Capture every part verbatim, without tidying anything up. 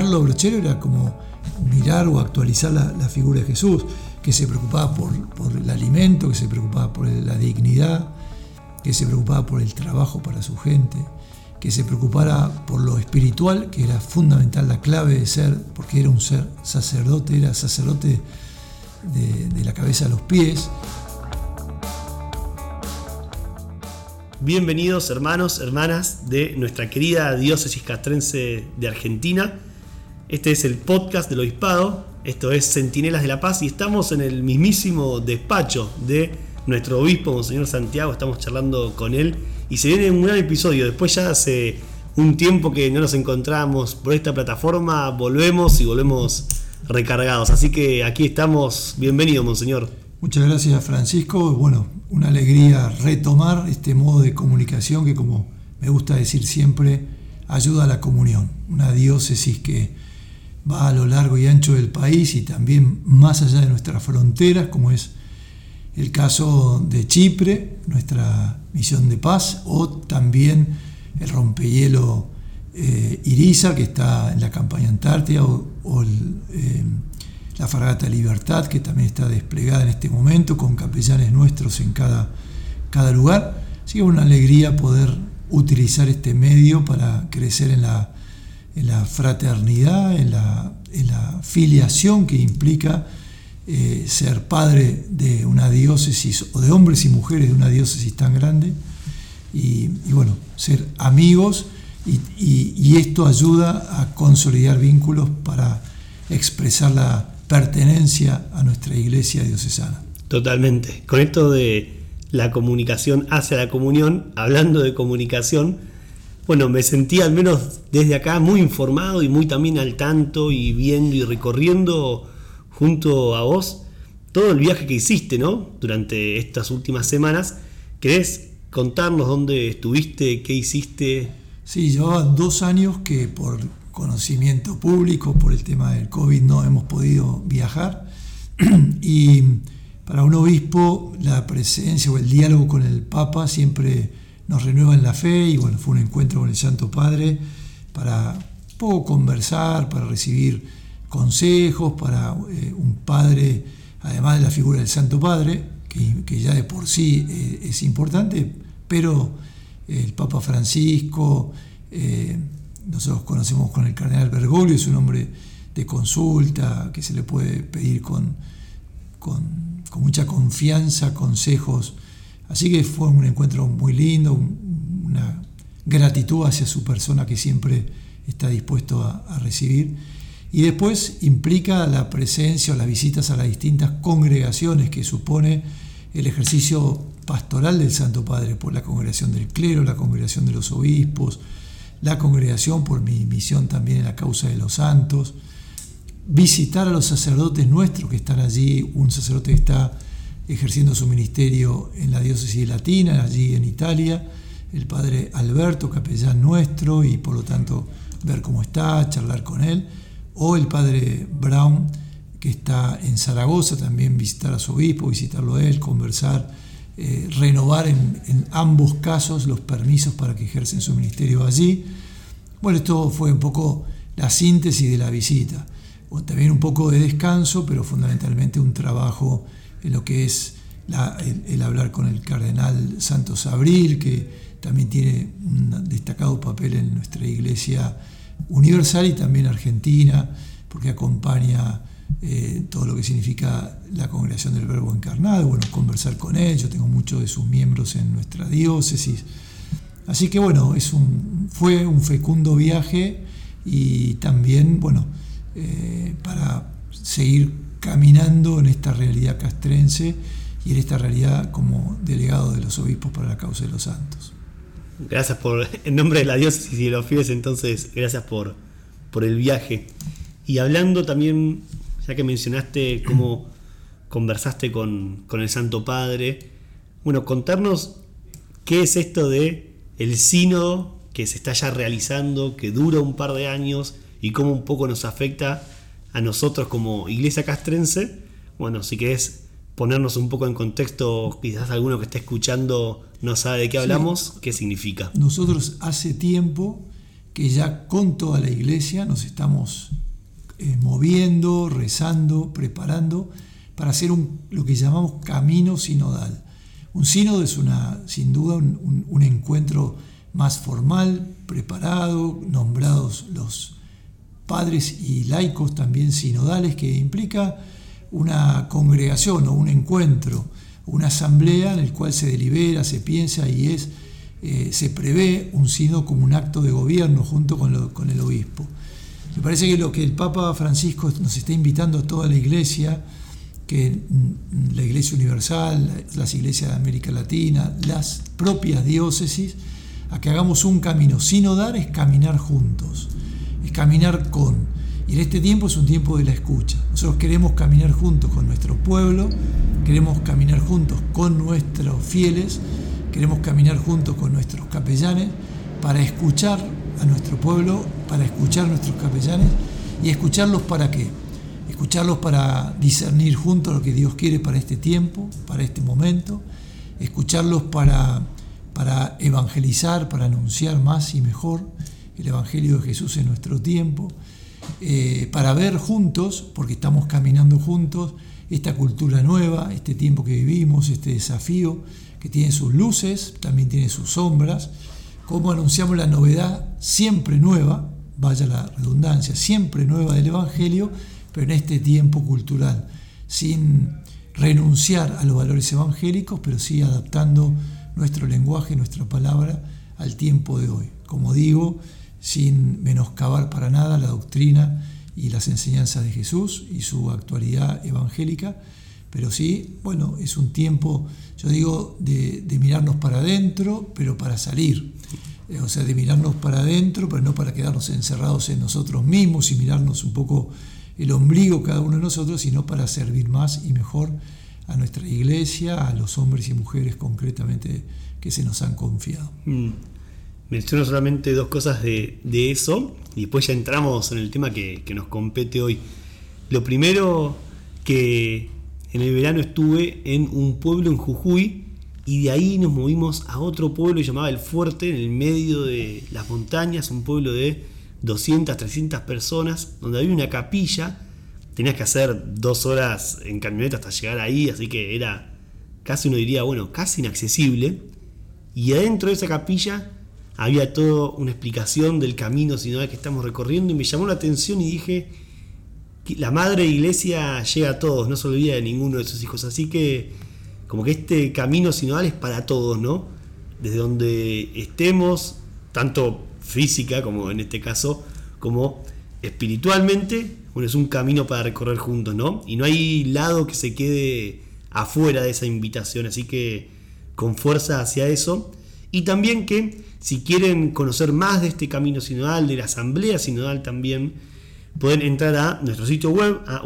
mirarlo a Brochero era como mirar o actualizar la, la figura de Jesús, que se preocupaba por, por el alimento, que se preocupaba por la dignidad, que se preocupaba por el trabajo para su gente, que se preocupara por lo espiritual, que era fundamental, la clave de ser, porque era un ser sacerdote, era sacerdote de, de la cabeza a los pies. Bienvenidos hermanos, hermanas de nuestra querida diócesis castrense de Argentina. Este es el podcast del Obispado, esto es Centinelas de la Paz y estamos en el mismísimo despacho de nuestro obispo, Monseñor Santiago. Estamos charlando con él y se viene un gran episodio. Después ya hace un tiempo que no nos encontramos por esta plataforma, volvemos y volvemos recargados. Así que aquí estamos. Bienvenido, Monseñor. Muchas gracias, Francisco. Bueno, una alegría retomar este modo de comunicación que, como me gusta decir siempre, ayuda a la comunión. Una diócesis que va a lo largo y ancho del país y también más allá de nuestras fronteras, como es el caso de Chipre, nuestra misión de paz, o también el rompehielo eh, Irizar, que está en la campaña antártida, o, o el, eh, la fragata Libertad, que también está desplegada en este momento, con capellanes nuestros en cada, cada lugar. Así que es una alegría poder utilizar este medio para crecer en la, en la fraternidad, en la, en la filiación que implica Eh, ser padre de una diócesis o de hombres y mujeres de una diócesis tan grande y, y bueno, ser amigos y, y, y esto ayuda a consolidar vínculos para expresar la pertenencia a nuestra iglesia diocesana. Totalmente. Con esto de la comunicación hacia la comunión, hablando de comunicación, bueno, me sentí al menos desde acá muy informado y muy también al tanto y viendo y recorriendo junto a vos todo el viaje que hiciste, ¿no? Durante estas últimas semanas. ¿Querés contarnos dónde estuviste, qué hiciste? Sí, llevaba dos años que por conocimiento público, por el tema del COVID, no hemos podido viajar. Y para un obispo la presencia o el diálogo con el Papa siempre nos renueva en la fe y bueno, fue un encuentro con el Santo Padre para un poco conversar, para recibir consejos, para eh, un padre, además de la figura del Santo Padre, que, que ya de por sí eh, es importante, pero eh, el Papa Francisco, eh, nosotros conocemos con el cardenal Bergoglio, es un hombre de consulta, que se le puede pedir con, con, con mucha confianza, consejos. Así que fue un encuentro muy lindo, un, una gratitud hacia su persona que siempre está dispuesto a, a recibir. Y después implica la presencia o las visitas a las distintas congregaciones que supone el ejercicio pastoral del Santo Padre, por la congregación del clero, la congregación de los obispos, la congregación por mi misión también en la causa de los santos, visitar a los sacerdotes nuestros que están allí, un sacerdote que está ejerciendo su ministerio en la diócesis latina, allí en Italia, el padre Alberto, capellán nuestro, y por lo tanto ver cómo está, charlar con él. O el padre Brown, que está en Zaragoza, también visitar a su obispo, visitarlo a él, conversar, eh, renovar en, en ambos casos los permisos para que ejercen su ministerio allí. Bueno, esto fue un poco la síntesis de la visita. O también un poco de descanso, pero fundamentalmente un trabajo en lo que es la, el, el hablar con el cardenal Santos Abril, que también tiene un destacado papel en nuestra iglesia universal y también argentina, porque acompaña eh, todo lo que significa la congregación del Verbo encarnado. Bueno, conversar con él, yo tengo muchos de sus miembros en nuestra diócesis, así que bueno, es un, fue un fecundo viaje y también bueno, eh, para seguir caminando en esta realidad castrense y en esta realidad como delegado de los obispos para la causa de los santos. Gracias por, en nombre de la diócesis y de los fieles, entonces, gracias por, por el viaje. Y hablando también, ya que mencionaste cómo conversaste con, con el Santo Padre, bueno, contarnos qué es esto de el sínodo que se está ya realizando, que dura un par de años y cómo un poco nos afecta a nosotros como iglesia castrense. Bueno, si querés ponernos un poco en contexto, quizás alguno que esté escuchando no sabe de qué hablamos, sí. ¿Qué significa? Nosotros hace tiempo que ya con toda la iglesia nos estamos eh, moviendo, rezando, preparando para hacer un, lo que llamamos camino sinodal. Un sínodo es una, sin duda un, un, un encuentro más formal, preparado, nombrados los padres y laicos también sinodales, que implica una congregación o un encuentro, una asamblea en el cual se delibera, se piensa y es, eh, se prevé un sínodo como un acto de gobierno junto con, lo, con el obispo. Me parece que lo que el Papa Francisco nos está invitando a toda la iglesia, que la Iglesia Universal, las iglesias de América Latina, las propias diócesis, a que hagamos un camino. Sinodar es caminar juntos, es caminar con. Y en este tiempo es un tiempo de la escucha. Nosotros queremos caminar juntos con nuestro pueblo, queremos caminar juntos con nuestros fieles, queremos caminar juntos con nuestros capellanes para escuchar a nuestro pueblo, para escuchar a nuestros capellanes y escucharlos para qué. Escucharlos para discernir juntos lo que Dios quiere para este tiempo, para este momento, escucharlos para, para evangelizar, para anunciar más y mejor el Evangelio de Jesús en nuestro tiempo, eh, para ver juntos, porque estamos caminando juntos, esta cultura nueva, este tiempo que vivimos, este desafío que tiene sus luces, también tiene sus sombras, cómo anunciamos la novedad siempre nueva, vaya la redundancia, siempre nueva del Evangelio, pero en este tiempo cultural, sin renunciar a los valores evangélicos, pero sí adaptando nuestro lenguaje, nuestra palabra al tiempo de hoy. Como digo, sin menoscabar para nada la doctrina y las enseñanzas de Jesús y su actualidad evangélica, pero sí, bueno, es un tiempo, yo digo, de, de mirarnos para adentro, pero para salir. O sea, de mirarnos para adentro, pero no para quedarnos encerrados en nosotros mismos y mirarnos un poco el ombligo cada uno de nosotros, sino para servir más y mejor a nuestra iglesia, a los hombres y mujeres concretamente que se nos han confiado. Mm. Menciono solamente dos cosas de, de eso y después ya entramos en el tema que, que nos compete hoy. Lo primero, que en el verano estuve en un pueblo en Jujuy y de ahí nos movimos a otro pueblo llamado El Fuerte, en el medio de las montañas, un pueblo de doscientas, trescientas personas, donde había una capilla. Tenías que hacer dos horas en camioneta hasta llegar ahí, así que era casi, uno diría, bueno, casi inaccesible. Y adentro de esa capilla había toda una explicación del camino sinodal que estamos recorriendo y me llamó la atención y dije que la madre iglesia llega a todos, no se olvida de ninguno de sus hijos, así que como que este camino sinodal es para todos, ¿no? Desde donde estemos, tanto física como en este caso, como espiritualmente, bueno, es un camino para recorrer juntos, ¿no? Y no hay lado que se quede afuera de esa invitación, así que con fuerza hacia eso. Y también que si quieren conocer más de este camino sinodal, de la asamblea sinodal también, pueden entrar a nuestro sitio web, a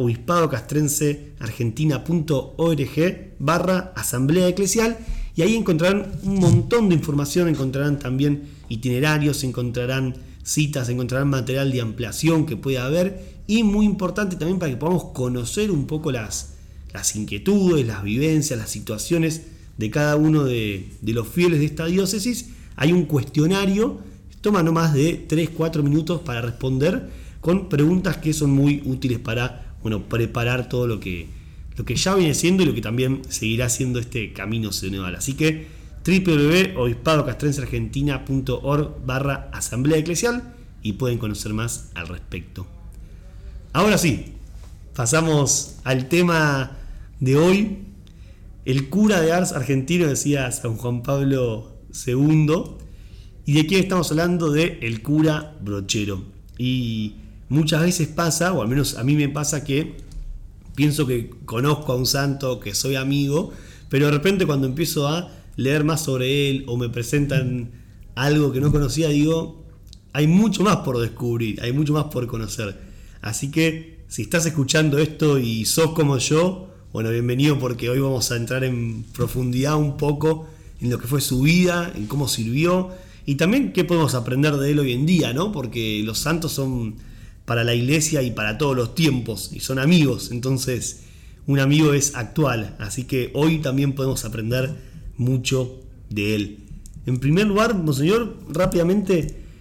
obispadocastrenseargentina.org barra asamblea eclesial, y ahí encontrarán un montón de información, encontrarán también itinerarios, encontrarán citas, encontrarán material de ampliación que pueda haber, y muy importante también para que podamos conocer un poco las, las inquietudes, las vivencias, las situaciones de cada uno de, de los fieles de esta diócesis. Hay un cuestionario, toma no más de tres a cuatro minutos para responder, con preguntas que son muy útiles para, bueno, preparar todo lo que, lo que ya viene siendo y lo que también seguirá siendo este camino sinodal. Así que doble u doble u doble u punto obispadocastrenseargentina.org barra asamblea eclesial y pueden conocer más al respecto. Ahora sí, pasamos al tema de hoy. El cura de Ars argentino, decía San Juan Pablo segundo. ¿Y de quién estamos hablando? De el cura brochero. Y muchas veces pasa, o al menos a mí me pasa, que pienso que conozco a un santo, que soy amigo, pero de repente cuando empiezo a leer más sobre él o me presentan algo que no conocía, digo, hay mucho más por descubrir, hay mucho más por conocer. Así que si estás escuchando esto y sos como yo, bueno, bienvenido, porque hoy vamos a entrar en profundidad un poco en lo que fue su vida, en cómo sirvió y también qué podemos aprender de él hoy en día, ¿no? Porque los santos son para la iglesia y para todos los tiempos y son amigos, entonces un amigo es actual, así que hoy también podemos aprender mucho de él. En primer lugar, monseñor, rápidamente,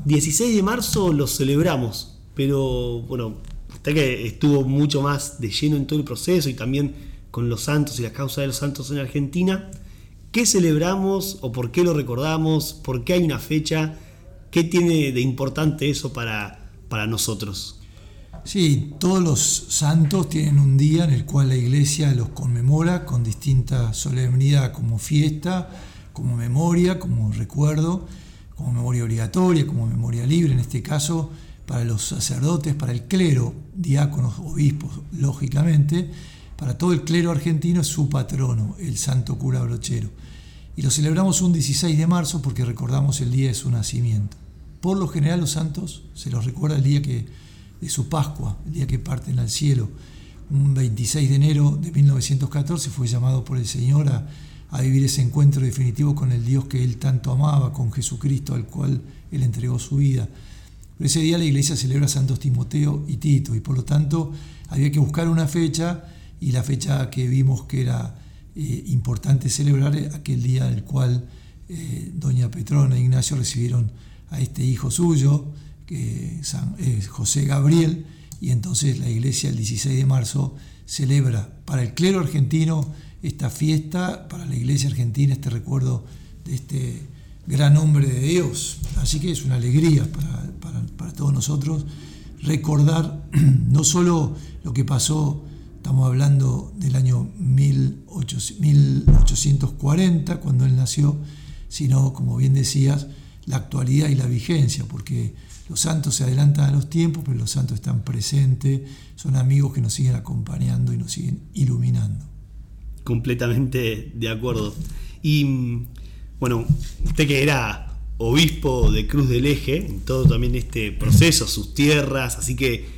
dieciséis de marzo lo celebramos, pero bueno, usted que estuvo mucho más de lleno en todo el proceso y también con los santos y la causa de los santos en Argentina, ¿qué celebramos o por qué lo recordamos? ¿Por qué hay una fecha? ¿Qué tiene de importante eso para, para nosotros? Sí, todos los santos tienen un día en el cual la Iglesia los conmemora con distinta solemnidad, como fiesta, como memoria, como recuerdo, como memoria obligatoria, como memoria libre, en este caso para los sacerdotes, para el clero, diáconos, obispos, lógicamente, para todo el clero argentino es su patrono, el santo cura Brochero. Y lo celebramos un dieciséis de marzo porque recordamos el día de su nacimiento. Por lo general los santos se los recuerda el día que, de su Pascua, el día que parten al cielo. Un veintiséis de enero de mil novecientos catorce fue llamado por el Señor a, a vivir ese encuentro definitivo con el Dios que él tanto amaba, con Jesucristo al cual él entregó su vida. Pero ese día la Iglesia celebra a santos Timoteo y Tito y por lo tanto había que buscar una fecha y la fecha que vimos que era eh, importante celebrar aquel día en el cual eh, doña Petrona e Ignacio recibieron a este hijo suyo, que San, eh, José Gabriel, y entonces la Iglesia el dieciséis de marzo celebra para el clero argentino esta fiesta, para la Iglesia argentina este recuerdo de este gran hombre de Dios. Así que es una alegría para, para, para todos nosotros recordar no solo lo que pasó, estamos hablando del año mil ochocientos cuarenta, cuando él nació, sino, como bien decías, la actualidad y la vigencia, porque los santos se adelantan a los tiempos, pero los santos están presentes, son amigos que nos siguen acompañando y nos siguen iluminando. Completamente de acuerdo. Y bueno, usted que era obispo de Cruz del Eje, en todo también este proceso, sus tierras, así que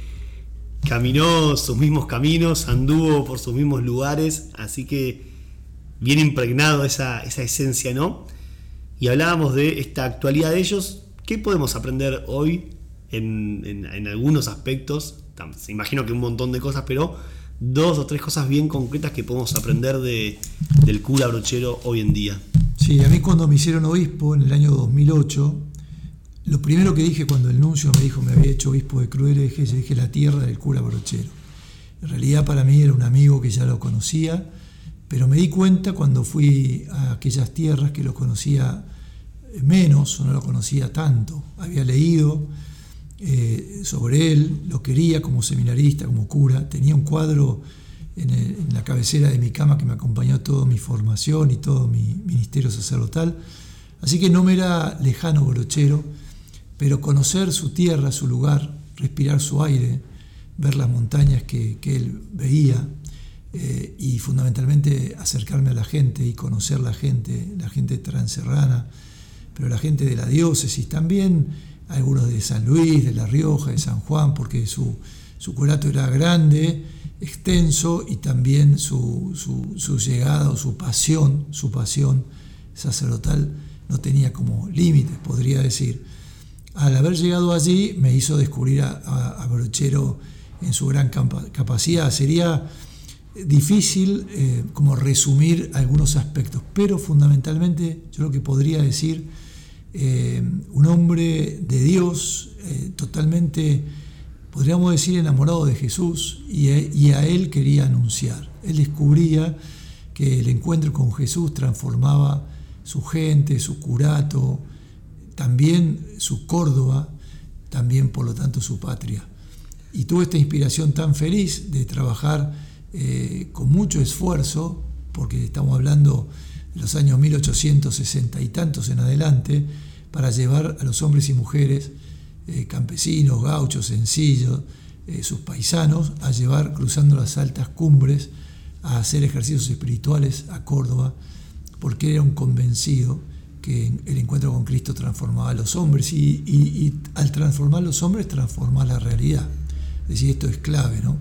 caminó sus mismos caminos, anduvo por sus mismos lugares, así que bien impregnado esa, esa esencia, ¿no? Y hablábamos de esta actualidad de ellos. ¿Qué podemos aprender hoy en, en, en algunos aspectos? Imagino que un montón de cosas, pero dos o tres cosas bien concretas que podemos aprender de, del cura Brochero hoy en día. Sí, a mí cuando me hicieron obispo en el año dos mil ocho, lo primero que dije cuando el nuncio me dijo me había hecho obispo de Cruz del Eje, yo dije la tierra del cura Brochero. En realidad para mí era un amigo que ya lo conocía, pero me di cuenta cuando fui a aquellas tierras que lo conocía menos o no lo conocía tanto. Había leído eh, sobre él, lo quería como seminarista, como cura. Tenía un cuadro en, el, en la cabecera de mi cama que me acompañó toda mi formación y todo mi ministerio sacerdotal. Así que no me era lejano Brochero, pero conocer su tierra, su lugar, respirar su aire, ver las montañas que, que él veía, Eh, y fundamentalmente acercarme a la gente y conocer la gente, la gente transerrana, pero la gente de la diócesis, también algunos de San Luis, de La Rioja, de San Juan, porque su, su curato era grande, extenso, y también su, su, su llegada o su pasión, su pasión sacerdotal no tenía como límites, podría decir. Al haber llegado allí me hizo descubrir a, a, a Brochero en su gran capa- capacidad. Sería difícil eh, como resumir algunos aspectos, pero fundamentalmente yo lo que podría decir, eh, un hombre de Dios, eh, totalmente, podríamos decir, enamorado de Jesús, y a, y a él quería anunciar. Él descubría que el encuentro con Jesús transformaba su gente, su curato, también su Córdoba, también por lo tanto su patria. Y tuvo esta inspiración tan feliz de trabajar Eh, con mucho esfuerzo, porque estamos hablando de los años mil ochocientos sesenta y tantos en adelante, para llevar a los hombres y mujeres, eh, campesinos, gauchos, sencillos, eh, sus paisanos, a llevar cruzando las altas cumbres a hacer ejercicios espirituales a Córdoba, porque era un convencido que el encuentro con Cristo transformaba a los hombres y, y, y al transformar a los hombres transforma la realidad. Es decir, esto es clave, ¿no?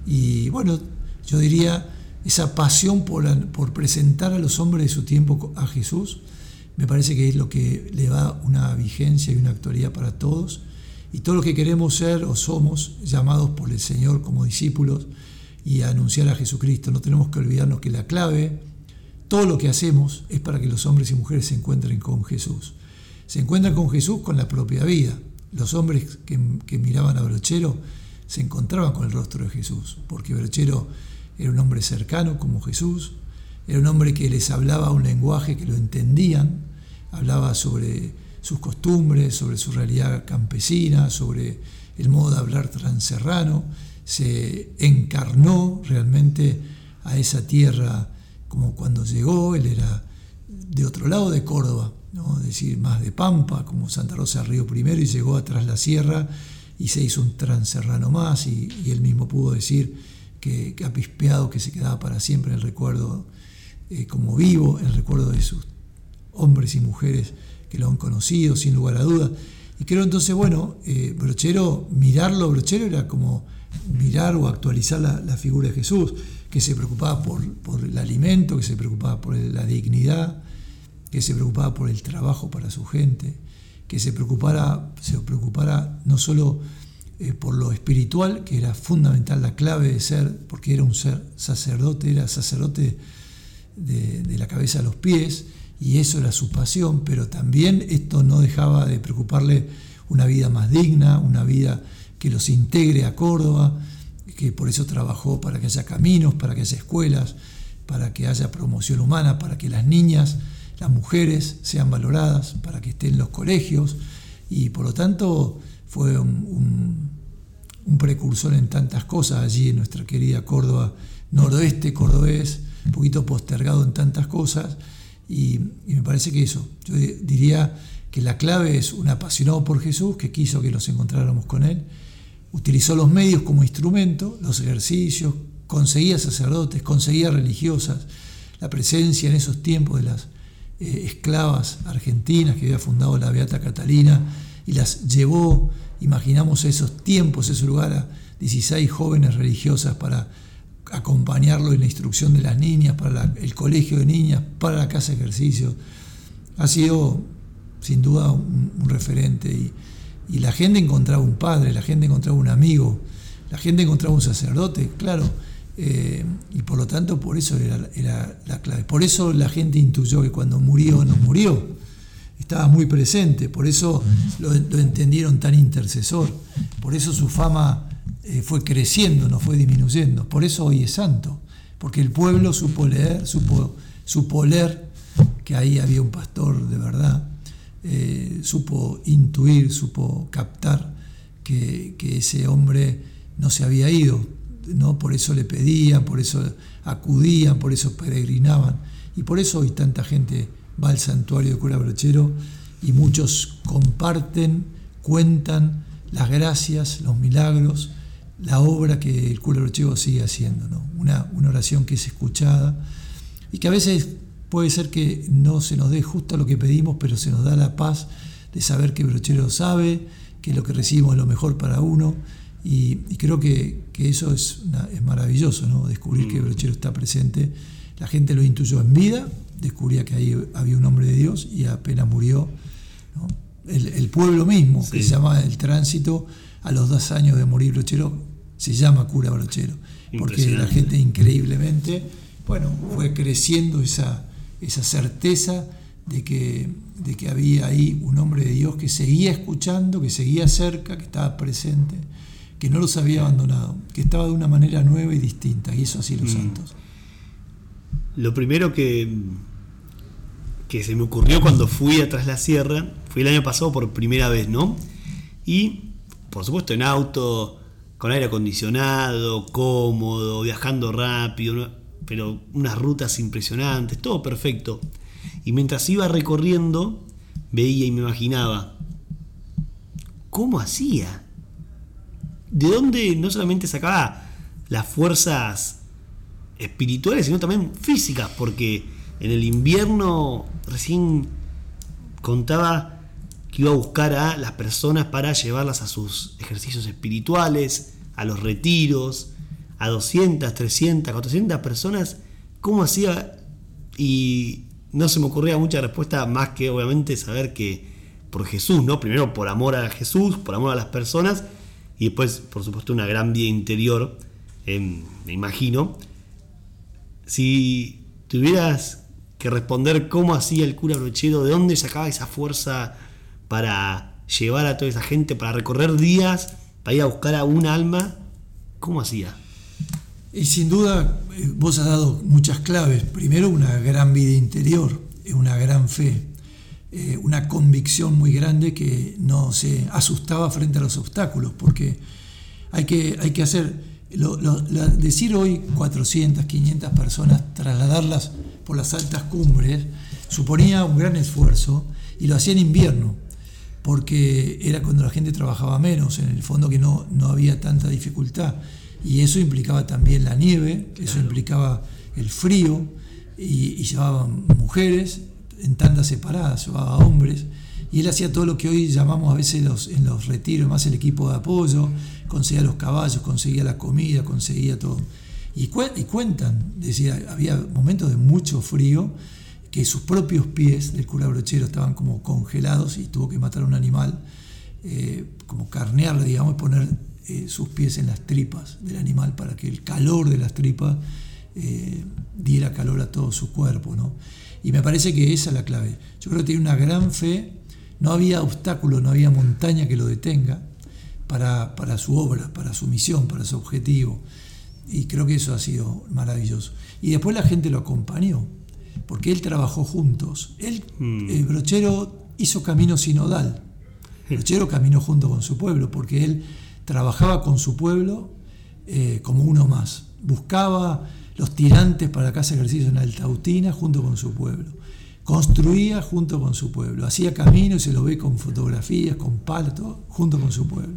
Y bueno, yo diría, esa pasión por, por presentar a los hombres de su tiempo a Jesús, me parece que es lo que le da una vigencia y una actualidad para todos. Y todo lo que queremos ser o somos llamados por el Señor como discípulos y a anunciar a Jesucristo. No tenemos que olvidarnos que la clave, todo lo que hacemos, es para que los hombres y mujeres se encuentren con Jesús. Se encuentran con Jesús con la propia vida. los hombres que, que miraban a Brochero se encontraban con el rostro de Jesús, porque Brochero era un hombre cercano como Jesús, era un hombre que les hablaba un lenguaje que lo entendían, hablaba sobre sus costumbres, sobre su realidad campesina, sobre el modo de hablar transerrano, se encarnó realmente a esa tierra como cuando llegó. Él era de otro lado de Córdoba, ¿no? Es decir, más de Pampa, como Santa Rosa del Río primero, y llegó a Tras la Sierra y se hizo un transerrano más, y, y él mismo pudo decir que, que apispeado, que se quedaba para siempre en el recuerdo, eh, como vivo, en el recuerdo de sus hombres y mujeres que lo han conocido, sin lugar a dudas. Y creo entonces, bueno, eh, Brochero, mirarlo, Brochero era como mirar o actualizar la, la figura de Jesús, que se preocupaba por, por el alimento, que se preocupaba por la dignidad, que se preocupaba por el trabajo para su gente, que se preocupara, se preocupara no solo eh, por lo espiritual, que era fundamental, la clave de ser, porque era un ser sacerdote, era sacerdote de, de la cabeza a los pies, y eso era su pasión, pero también esto no dejaba de preocuparle una vida más digna, una vida que los integre a Córdoba, que por eso trabajó para que haya caminos, para que haya escuelas, para que haya promoción humana, para que las niñas, las mujeres sean valoradas, para que estén en los colegios, y por lo tanto fue un, un, un precursor en tantas cosas allí en nuestra querida Córdoba noroeste, cordobés, un poquito postergado en tantas cosas. Y, y me parece que eso, yo diría que la clave es un apasionado por Jesús que quiso que nos encontráramos con Él, utilizó los medios como instrumento, los ejercicios, conseguía sacerdotes, conseguía religiosas, la presencia en esos tiempos de las eh, esclavas argentinas que había fundado la Beata Catalina, y las llevó, imaginamos esos tiempos, ese lugar, a dieciséis jóvenes religiosas para acompañarlo en la instrucción de las niñas, para la, el colegio de niñas, para la casa de ejercicios. Ha sido sin duda un, un referente, y, y la gente encontraba un padre, la gente encontraba un amigo, la gente encontraba un sacerdote, claro, eh, y por lo tanto por eso era, era la clave. Por eso la gente intuyó que cuando murió, no murió, estaba muy presente, por eso lo, lo entendieron tan intercesor, por eso su fama Eh, fue creciendo, no fue disminuyendo. Por eso hoy es santo, porque el pueblo supo leer, supo, supo leer que ahí había un pastor de verdad, eh, supo intuir, supo captar que, que ese hombre no se había ido, ¿no? Por eso le pedían, por eso acudían, por eso peregrinaban, y por eso hoy tanta gente va al santuario de Cura Brochero, y muchos comparten, cuentan las gracias, los milagros, la obra que el cura Brochero sigue haciendo, ¿no? Una, una oración que es escuchada, y que a veces puede ser que no se nos dé justo lo que pedimos, pero se nos da la paz de saber que Brochero sabe que lo que recibimos es lo mejor para uno, y, y creo que, que eso es, una, es maravilloso, ¿no? Descubrir mm. que Brochero está presente. La gente lo intuyó en vida, descubría que ahí había un hombre de Dios, y apenas murió, ¿no? el, el pueblo mismo, sí, que se llama El Tránsito, a los dos años de morir Brochero, se llama Cura Brochero, porque la gente increíblemente, bueno, fue creciendo esa, esa certeza de que, de que había ahí un hombre de Dios que seguía escuchando, que seguía cerca, que estaba presente, que no los había abandonado, que estaba de una manera nueva y distinta, y eso así los mm. santos. Lo primero que, que se me ocurrió cuando fui a Tras la Sierra fue el año pasado por primera vez, ¿no? Y por supuesto en auto, con aire acondicionado, cómodo, viajando rápido, ¿no? Pero unas rutas impresionantes, todo perfecto. Y mientras iba recorriendo, veía y me imaginaba, ¿cómo hacía? ¿De dónde no solamente sacaba las fuerzas espirituales, sino también físicas? Porque en el invierno, recién contaba que iba a buscar a las personas para llevarlas a sus ejercicios espirituales, a los retiros, a doscientas, trescientas, cuatrocientas personas. ¿Cómo hacía? Y no se me ocurría mucha respuesta más que obviamente saber que por Jesús, ¿no? Primero por amor a Jesús, por amor a las personas, y después, por supuesto, una gran vida interior, eh, me imagino. Si tuvieras que responder cómo hacía el cura Brochero, ¿de dónde sacaba esa fuerza para llevar a toda esa gente, para recorrer días, para ir a buscar a un alma? ¿Cómo hacía? Y sin duda vos has dado muchas claves. Primero, una gran vida interior, una gran fe, eh, una convicción muy grande que no se asustaba frente a los obstáculos, porque hay que, hay que hacer, lo, lo, la, decir hoy cuatrocientas, quinientas personas, trasladarlas por las altas cumbres, suponía un gran esfuerzo, y lo hacía en invierno, porque era cuando la gente trabajaba menos, en el fondo que no, no había tanta dificultad. Y eso implicaba también la nieve, claro. Eso implicaba el frío, y, y llevaban mujeres en tandas separadas, llevaba hombres, y él hacía todo lo que hoy llamamos a veces los, en los retiros, más el equipo de apoyo, conseguía los caballos, conseguía la comida, conseguía todo. Y, cu- y cuentan, decía, había momentos de mucho frío, que sus propios pies del cura Brochero estaban como congelados y tuvo que matar a un animal, eh, como carnearle, digamos, y poner Eh, sus pies en las tripas del animal para que el calor de las tripas eh, diera calor a todo su cuerpo, ¿no? Y me parece que esa es la clave. Yo creo que tiene una gran fe, no había obstáculo, no había montaña que lo detenga para, para su obra, para su misión, para su objetivo, y creo que eso ha sido maravilloso. Y después la gente lo acompañó, porque él trabajó juntos. Él, mm. el Brochero hizo camino sinodal. Brochero caminó junto con su pueblo, porque él trabajaba con su pueblo eh, como uno más. Buscaba los tirantes para la casa de ejercicio en Altautina junto con su pueblo. Construía junto con su pueblo. Hacía camino y se lo ve con fotografías, con palos, junto con su pueblo.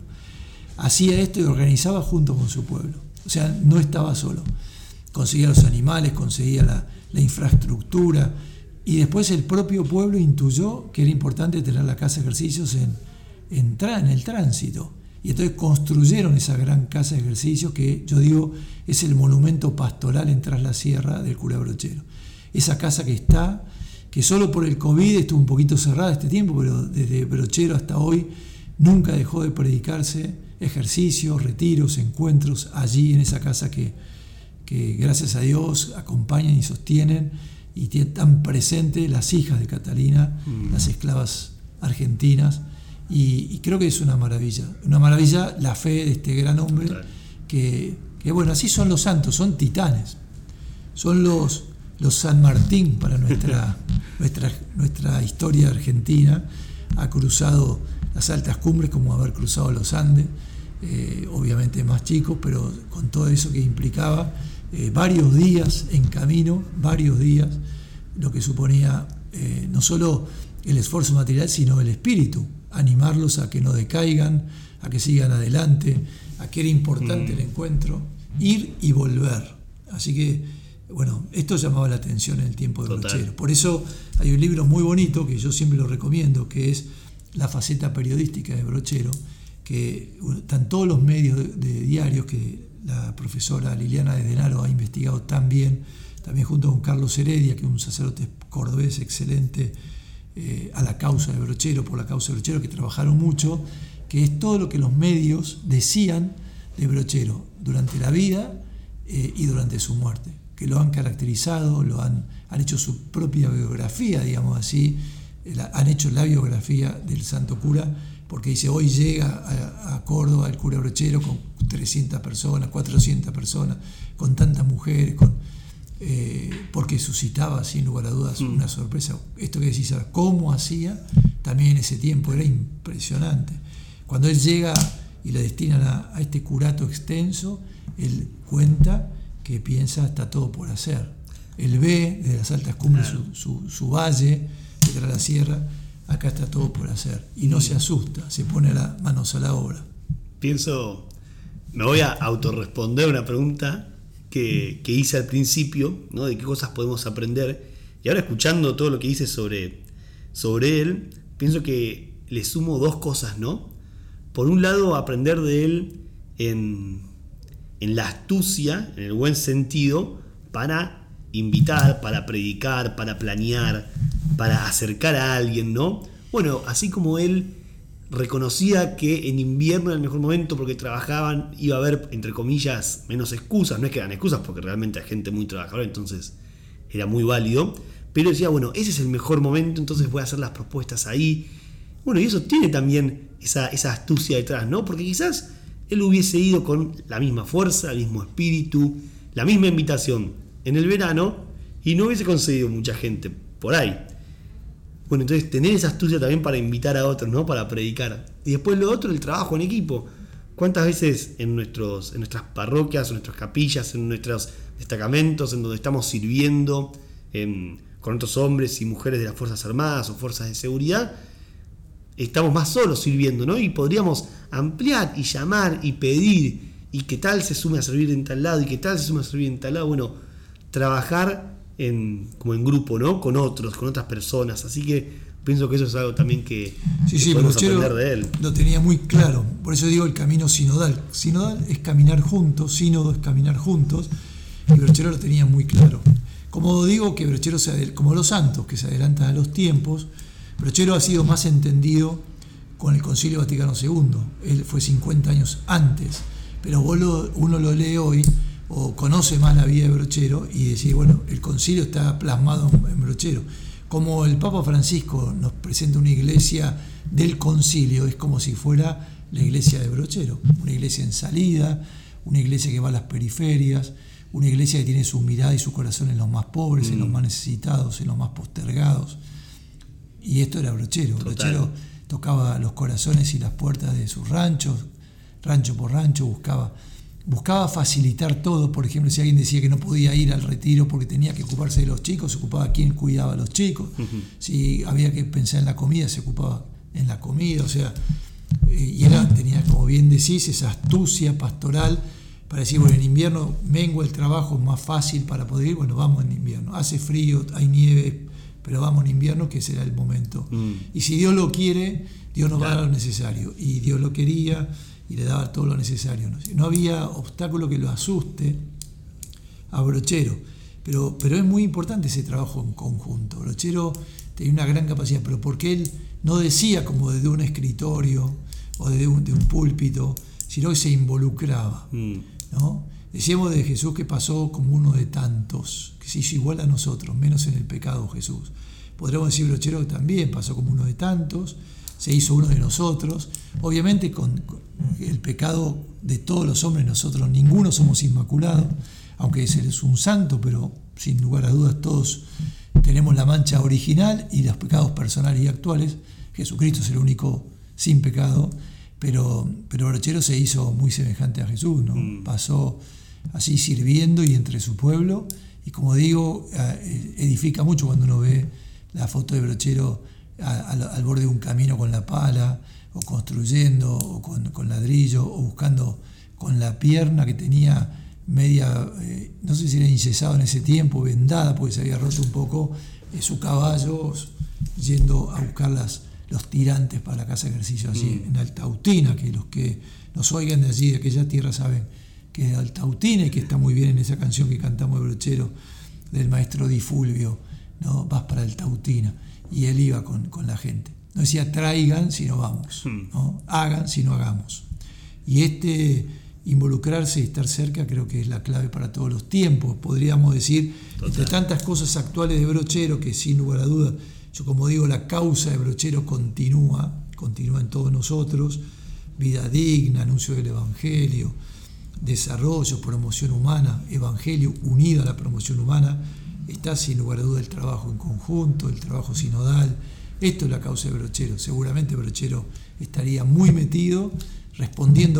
Hacía esto y organizaba junto con su pueblo. O sea, no estaba solo. Conseguía los animales, conseguía la, la infraestructura. Y después el propio pueblo intuyó que era importante tener la casa de ejercicios en, en, en el tránsito. Y entonces construyeron esa gran casa de ejercicios que yo digo es el monumento pastoral en Tras la Sierra del cura Brochero. Esa casa que está, que solo por el COVID estuvo un poquito cerrada este tiempo, pero desde Brochero hasta hoy nunca dejó de predicarse ejercicios, retiros, encuentros allí en esa casa que, que gracias a Dios acompañan y sostienen y tienen tan presente las hijas de Catalina, mm. las esclavas argentinas. Y, y creo que es una maravilla, una maravilla la fe de este gran hombre, claro. que, que bueno, así son los santos, son titanes, son los, los San Martín para nuestra, nuestra, nuestra historia argentina. Ha cruzado las altas cumbres como haber cruzado los Andes, eh, obviamente más chicos, pero con todo eso que implicaba, eh, varios días en camino, varios días, lo que suponía eh, no solo el esfuerzo material, sino el espíritu, animarlos a que no decaigan, a que sigan adelante, a que era importante mm. el encuentro, ir y volver. Así que, bueno, esto llamaba la atención en el tiempo de Total. Brochero. Por eso hay un libro muy bonito, que yo siempre lo recomiendo, que es La faceta periodística de Brochero, que están todos los medios de, de diarios que la profesora Liliana de Denaro ha investigado tan bien, también junto con Carlos Heredia, que es un sacerdote cordobés excelente, Eh, a la causa de Brochero, por la causa de Brochero, que trabajaron mucho, que es todo lo que los medios decían de Brochero durante la vida eh, y durante su muerte, que lo han caracterizado, lo han, han hecho su propia biografía, digamos así, eh, la, han hecho la biografía del santo cura, porque dice, hoy llega a, a Córdoba el cura Brochero con trescientas personas, cuatrocientas personas, con tantas mujeres, con Eh, porque suscitaba sin lugar a dudas mm. una sorpresa. Esto que decís, cómo hacía también en ese tiempo era impresionante. Cuando él llega y le destinan a, a este curato extenso, él cuenta que piensa está todo por hacer. Él ve desde las altas cumbres claro. su, su, su valle, detrás de la sierra, acá está todo por hacer, y no mm. se asusta, se pone las manos a la obra. Pienso, me voy a autorresponder una pregunta Que, que hice al principio, ¿no? De qué cosas podemos aprender, y ahora escuchando todo lo que hice sobre, sobre él, pienso que le sumo dos cosas, ¿no? Por un lado, aprender de él en, en la astucia, en el buen sentido, para invitar, para predicar, para planear, para acercar a alguien, ¿no? Bueno, así como él reconocía que en invierno era el mejor momento porque trabajaban, iba a haber, entre comillas, menos excusas. No es que eran excusas, porque realmente hay gente muy trabajadora, entonces era muy válido. Pero decía, bueno, ese es el mejor momento, entonces voy a hacer las propuestas ahí. Bueno, y eso tiene también esa, esa astucia detrás, ¿no? Porque quizás él hubiese ido con la misma fuerza, el mismo espíritu, la misma invitación en el verano y no hubiese conseguido mucha gente por ahí. Bueno, entonces tener esa astucia también para invitar a otros, ¿no? Para predicar. Y después lo otro, el trabajo en equipo. ¿Cuántas veces en, nuestros, en nuestras parroquias, en nuestras capillas, en nuestros destacamentos, en donde estamos sirviendo eh, con otros hombres y mujeres de las Fuerzas Armadas o Fuerzas de Seguridad, estamos más solos sirviendo, ¿no? Y podríamos ampliar y llamar y pedir, y que tal se sume a servir en tal lado, y que tal se sume a servir en tal lado. Bueno, trabajar en, como en grupo, ¿no? Con otros, con otras personas. Así que pienso que eso es algo también que, sí, que sí, podemos Brochero aprender de él. Lo tenía muy claro. Por eso digo el camino sinodal. Sinodal es caminar juntos, sínodo es caminar juntos, y Brochero lo tenía muy claro. Como digo que Brochero, se adel- como los santos que se adelantan a los tiempos, Brochero ha sido más entendido con el Concilio Vaticano segundo. Él fue cincuenta años antes, pero vos lo, uno lo lee hoy o conoce más la vida de Brochero y decís, bueno, el concilio está plasmado en Brochero. Como el Papa Francisco nos presenta una iglesia del concilio, es como si fuera la iglesia de Brochero, una iglesia en salida, una iglesia que va a las periferias, una iglesia que tiene su mirada y su corazón en los más pobres, mm. en los más necesitados, en los más postergados. Y esto era Brochero. Total. Brochero tocaba los corazones y las puertas de sus ranchos, rancho por rancho, buscaba, buscaba facilitar todo. Por ejemplo, si alguien decía que no podía ir al retiro porque tenía que ocuparse de los chicos, se ocupaba quién cuidaba a los chicos. Uh-huh. Si había que pensar en la comida, se ocupaba en la comida. O sea, y era, tenía, como bien decís, esa astucia pastoral para decir, bueno, en invierno mengua el trabajo, más fácil para poder ir, bueno, vamos en invierno. Hace frío, hay nieve, pero vamos en invierno, que será el momento. Mm. Y si Dios lo quiere, Dios nos claro. va a dar lo necesario. Y Dios lo quería y le daba todo lo necesario. No, no había obstáculo que lo asuste a Brochero. Pero, pero es muy importante ese trabajo en conjunto. Brochero tenía una gran capacidad, pero porque él no decía como desde un escritorio o desde un, de un púlpito, sino que se involucraba. Mm. ¿No? Decíamos de Jesús que pasó como uno de tantos, que se hizo igual a nosotros, menos en el pecado Jesús. Podríamos decir Brochero que también pasó como uno de tantos, se hizo uno de nosotros. Obviamente con, con el pecado de todos los hombres, nosotros ninguno somos inmaculados, aunque él es un santo, pero sin lugar a dudas todos tenemos la mancha original y los pecados personales y actuales. Jesucristo es el único sin pecado, pero, pero Brochero se hizo muy semejante a Jesús, ¿no? Mm. Pasó así sirviendo y entre su pueblo, y como digo, edifica mucho cuando uno ve la foto de Brochero al, al borde de un camino con la pala, o construyendo, o con, con ladrillo, o buscando con la pierna que tenía media, eh, no sé si era enyesado en ese tiempo, vendada, porque se había roto un poco eh, su caballo, yendo a buscar las, los tirantes para la casa de ejercicio, así mm. en Altautina, que los que nos oigan de allí, de aquella tierra, saben que es Altautina y que está muy bien en esa canción que cantamos de Brochero, del maestro Di Fulvio, ¿no? Vas para Altautina. Y él iba con, con la gente. No decía traigan si no vamos, ¿no? Hagan si no hagamos. Y este involucrarse y estar cerca creo que es la clave para todos los tiempos. Podríamos decir, total, entre tantas cosas actuales de Brochero, que sin lugar a dudas, yo como digo, la causa de Brochero continúa, continúa en todos nosotros, vida digna, anuncio del Evangelio, desarrollo, promoción humana, Evangelio unido a la promoción humana, está sin lugar a duda el trabajo en conjunto, el trabajo sinodal. Esto es la causa de Brochero. Seguramente Brochero estaría muy metido respondiendo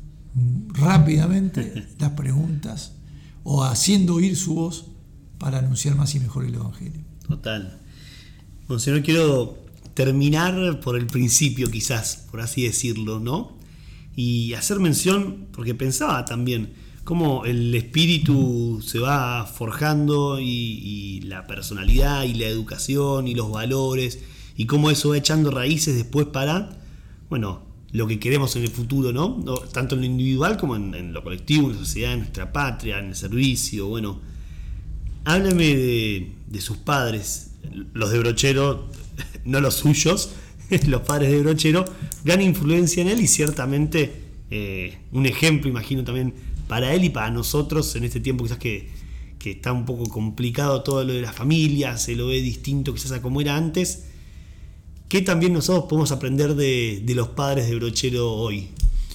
rápidamente las preguntas o haciendo oír su voz para anunciar más y mejor el Evangelio. Total. Monseñor, quiero terminar por el principio, quizás, por así decirlo, ¿no? Y hacer mención, porque pensaba también cómo el espíritu se va forjando y, y la personalidad y la educación y los valores, y cómo eso va echando raíces después para, bueno, lo que queremos en el futuro, ¿no? Tanto en lo individual como en, en lo colectivo, en la sociedad, en nuestra patria, en el servicio. Bueno, háblame de, de sus padres, los de Brochero, no los suyos, los padres de Brochero, gran influencia en él y ciertamente eh, un ejemplo, imagino, también para él y para nosotros en este tiempo quizás que, que está un poco complicado todo lo de las familias, se lo ve distinto quizás a como era antes. ¿qué también nosotros podemos aprender de, de los padres de Brochero hoy?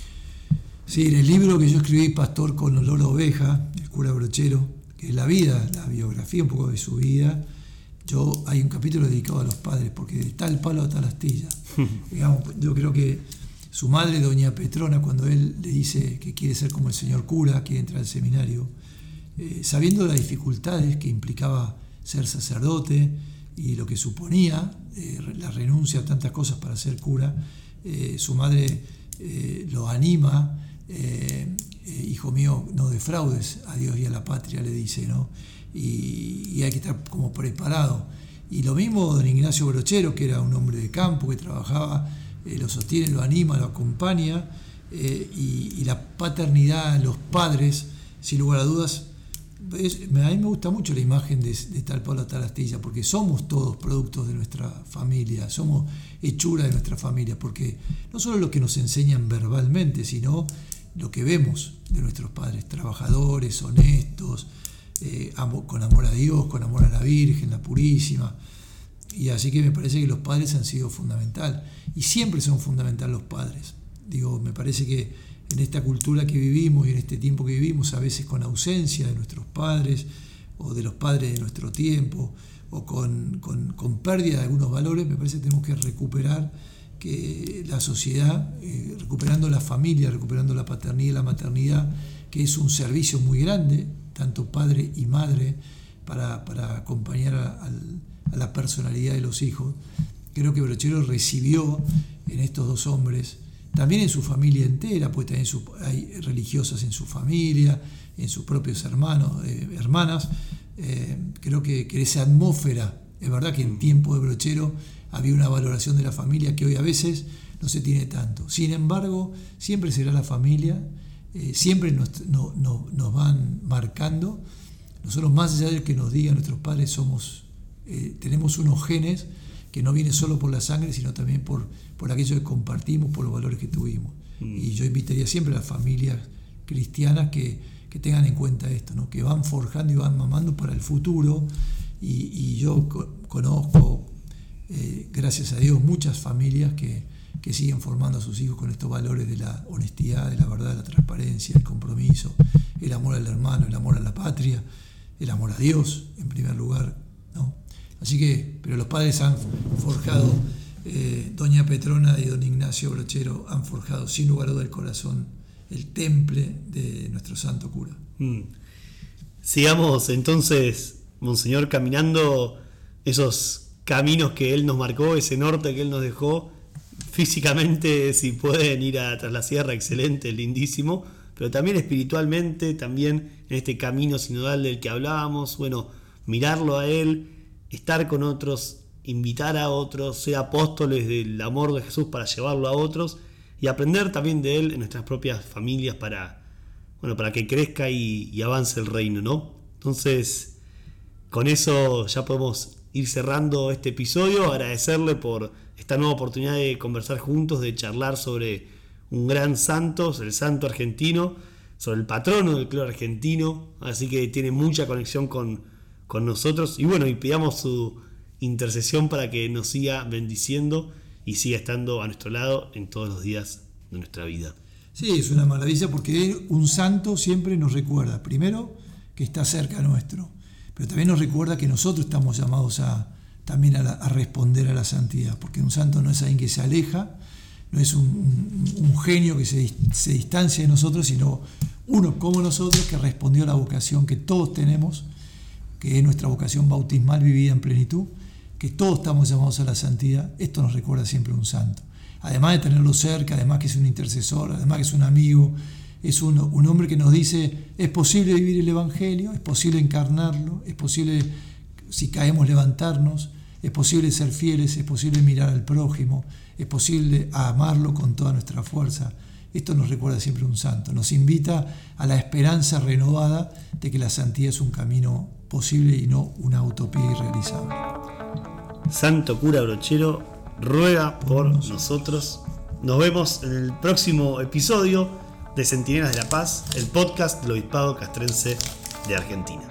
Sí, en el libro que yo escribí, Pastor con olor a oveja, el cura Brochero, que es la vida, la biografía un poco de su vida, yo hay un capítulo dedicado a los padres, porque de tal palo a tal astilla. Digamos, yo creo que su madre, doña Petrona, cuando él le dice que quiere ser como el señor cura, quiere entrar al seminario, eh, sabiendo las dificultades que implicaba ser sacerdote y lo que suponía eh, la renuncia a tantas cosas para ser cura, eh, su madre eh, lo anima, eh, eh, hijo mío, no defraudes a Dios y a la patria, le dice, ¿no? Y, y hay que estar como preparado. Y lo mismo don Ignacio Brochero, que era un hombre de campo, que trabajaba, eh, lo sostiene, lo anima, lo acompaña, eh, y, y la paternidad, los padres, sin lugar a dudas, es, a mí me gusta mucho la imagen de, de tal palo a tal astilla, porque somos todos productos de nuestra familia, somos hechura de nuestra familia, porque no solo lo que nos enseñan verbalmente, sino lo que vemos de nuestros padres, trabajadores, honestos, eh, amo, con amor a Dios, con amor a la Virgen, la Purísima. Y así que me parece que los padres han sido fundamental, y siempre son fundamental los padres. Digo, me parece que en esta cultura que vivimos y en este tiempo que vivimos, a veces con ausencia de nuestros padres o de los padres de nuestro tiempo, o con, con, con pérdida de algunos valores, me parece que tenemos que recuperar que la sociedad, eh, recuperando la familia, recuperando la paternidad y la maternidad, que es un servicio muy grande, tanto padre y madre, para, para acompañar a, a, a la personalidad de los hijos. Creo que Brochero recibió en estos dos hombres, también en su familia entera, pues también su, hay religiosas en su familia, en sus propios hermanos, eh, hermanas, eh, creo que, que esa atmósfera, es verdad que en tiempo de Brochero había una valoración de la familia que hoy a veces no se tiene tanto. Sin embargo, siempre será la familia, eh, siempre nos, no, no, nos van marcando. Nosotros, más allá del que nos digan nuestros padres, somos, eh, tenemos unos genes que no vienen solo por la sangre, sino también por, por aquello que compartimos, por los valores que tuvimos. Mm. Y yo invitaría siempre a las familias cristianas que, que tengan en cuenta esto, ¿no? Que van forjando y van mamando para el futuro. Y, y yo co- conozco, eh, gracias a Dios, muchas familias que, que siguen formando a sus hijos con estos valores de la honestidad, de la verdad, de la transparencia, el compromiso, el amor al hermano, el amor a la patria, el amor a Dios, en primer lugar, ¿no? Así que, pero los padres han forjado, eh, doña Petrona y don Ignacio Brochero han forjado sin lugar a duda el corazón, el temple de nuestro santo cura. Mm. Sigamos entonces, Monseñor, caminando esos caminos que él nos marcó, ese norte que él nos dejó. Físicamente, si pueden ir a Tras la Sierra, excelente, lindísimo, pero también espiritualmente, también en este camino sinodal del que hablábamos, bueno, mirarlo a él, estar con otros, invitar a otros, ser apóstoles del amor de Jesús para llevarlo a otros, y aprender también de él en nuestras propias familias para, bueno, para que crezca y, y avance el reino, ¿no? Entonces, con eso ya podemos ir cerrando este episodio, agradecerle por esta nueva oportunidad de conversar juntos, de charlar sobre un gran santo, el santo argentino, sobre el patrono del clero argentino, así que tiene mucha conexión con, con nosotros, y bueno, y pidamos su intercesión para que nos siga bendiciendo y siga estando a nuestro lado en todos los días de nuestra vida. Sí, es una maravilla, porque un santo siempre nos recuerda, primero, que está cerca nuestro, pero también nos recuerda que nosotros estamos llamados a, también a, la, a responder a la santidad, porque un santo no es alguien que se aleja, no es un, un, un genio que se, se distancia de nosotros, sino uno como nosotros que respondió a la vocación que todos tenemos, que es nuestra vocación bautismal vivida en plenitud, que todos estamos llamados a la santidad. Esto nos recuerda siempre un santo. Además de tenerlo cerca, además que es un intercesor, además que es un amigo, es un, un hombre que nos dice, es posible vivir el Evangelio, es posible encarnarlo, es posible, si caemos, levantarnos, es posible ser fieles, es posible mirar al prójimo, es posible amarlo con toda nuestra fuerza. Esto nos recuerda siempre un santo, nos invita a la esperanza renovada de que la santidad es un camino posible y no una utopía irrealizable. Santo cura Brochero, ruega por nosotros. Nos vemos en el próximo episodio de Centinelas de la Paz, el podcast del Obispado Castrense de Argentina.